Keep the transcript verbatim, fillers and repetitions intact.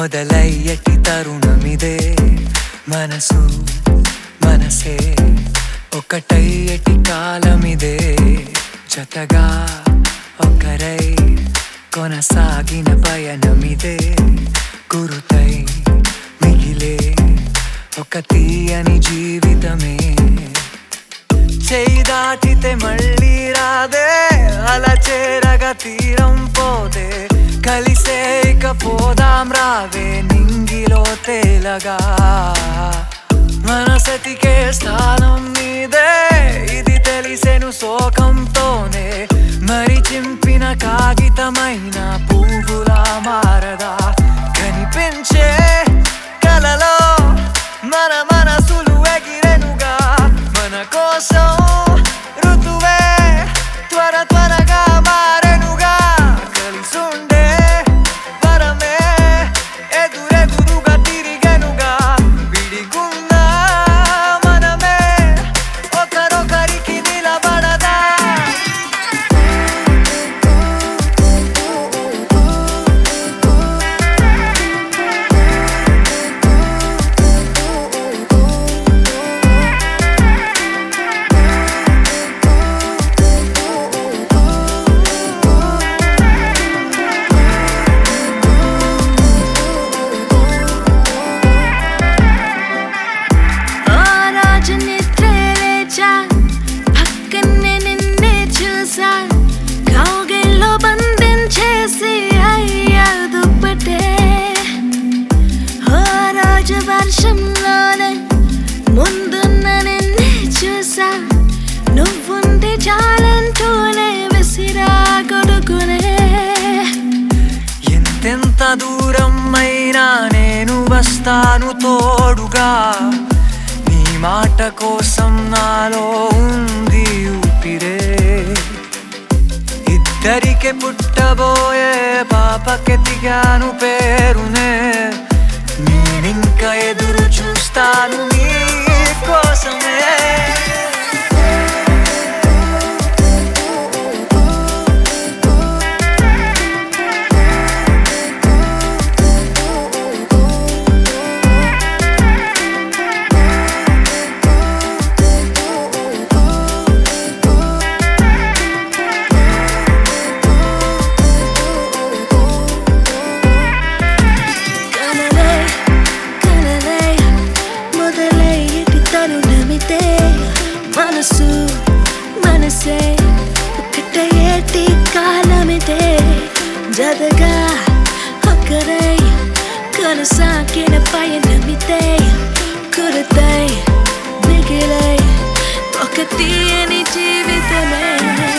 మొదలయ్యటి తరుణమిదే మనసు మనసే ఒకటయ్యటి కాలమిదే జతగా ఒకరై కొనసాగిన పయనమిదే గురుతై మిగిలే ఒక తీయని జీవితమే చేయి దాటితే మళ్ళీ రాదే అలా చేరగా తీరం పోదే కలిసే ఇక పోదాం రావే నింగిలో తేలగా మనసతికే స్థానం నీదే ఇది తెలిసెను శోకంతోనే మరి చింపిన కాగితమైన పువ్వులా మారదా కనిపించే కలలో మన మనసులు ఎగిరెనుగా మన కోసం ఋతువే త్వర త్వరగా మారెనుగా కలిసుండే వరమే ఎదురెదురుగా తిరిగెనుగా విడిగున్న మనమే ఒకరొకరికి నిలబడదా వర్షంలోనే ముందున్న నిన్నే చూసా నువ్వుంది చాలంటూనే విసిరా కొడుకునే ఎంతెంత దూరం అయినా నేను వస్తాను తోడుగా నీ మాట కోసం నాలో ఉంది ఊపిరే ఇద్దరికి పుట్టబోయే పాపకెతిగాను పేరునే నేనింకా ఎదురు చూస్తాను నీ కోసమే మనసు మనసే ఒకటేటి కాలమిదే జతగా ఒకరై కొనసాగిన పయనమిదే గురుతై మిగిలై ఒక తీయని జీవితమే